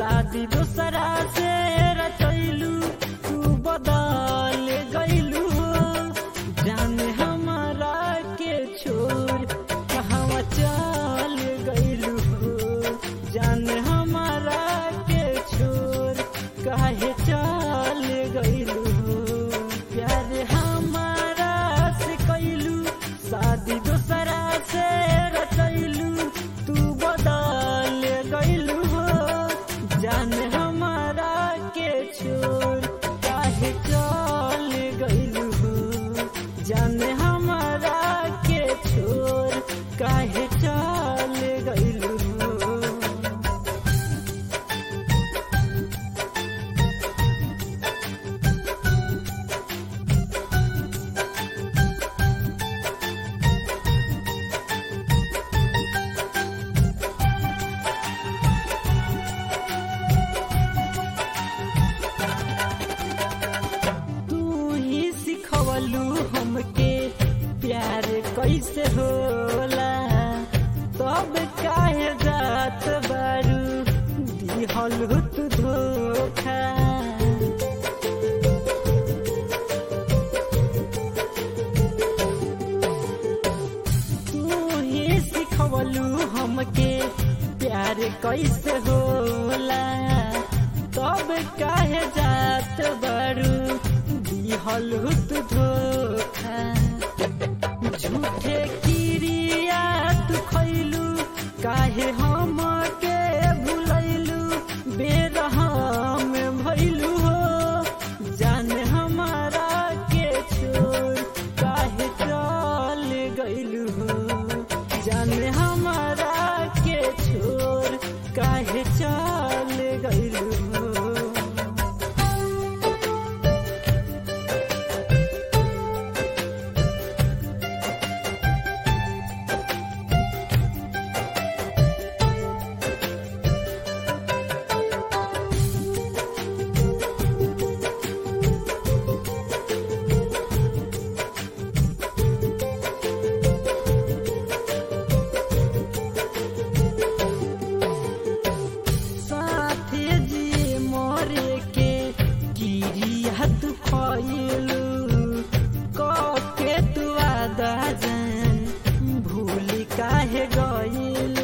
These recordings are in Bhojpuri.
शादी दूसरा से रचैलू तू बदल गईलू जाने हमारा के छोड़ कहवा चल गईलू जाने हमारा के छोड़ काहे चल गईलू प्यार हमारा से कैलू शादी दूसरा से रचैलू तू बदल गईलू जाने हमारा के छोड़ काहे चल गईलू जाने हमारा के छोड़ काहे चल गईलू। सिखवलू हमके प्यार कैसे होला तब काहे जात बारू दिहल तू धोखा तू ही सिखवलू हमके प्यार कैसे होला तब काहे जात बारू हलुत धोखा झूठे किरिया तू खैलू काहे हम के भुलैलू बेरहम भइलू हो जाने हमारा के छोड़ काहे चल गईलू हो जाने हमारा के छोड़ काहे चल गईलू हो। काहे गईलू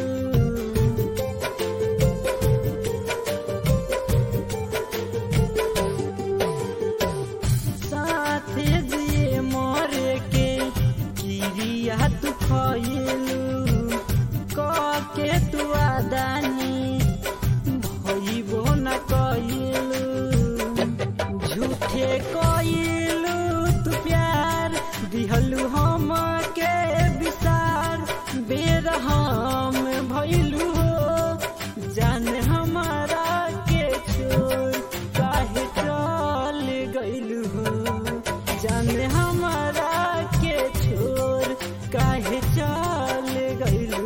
साथे जिए मरे के किरिया तू खइलू के तू आदानी भइबो न कइलू झूठे कइलू तू प्यार दिहलू हम के विसार बेरहम भइलू जाने हमारा के छोड़ काहे चल गईलू जाने हमारा के छोड़ काहे चल गईलू।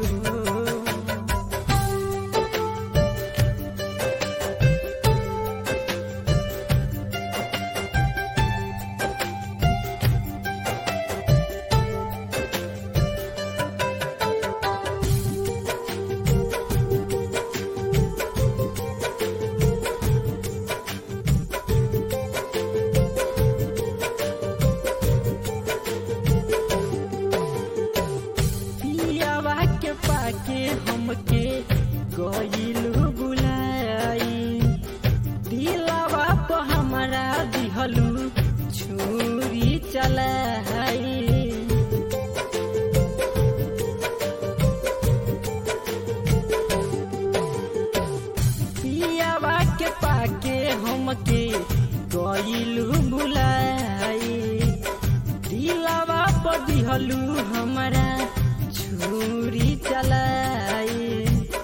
के हमके गईलू बुलाई दिलवा पे हमरा दिहलू छुरी चलाई पियावा के पाके हमके गईलू बुलाई दिलवा पे दिहलू हमरा छुरी चलाई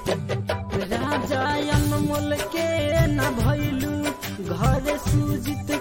राजा अनमोल के न भइलू घर सुजित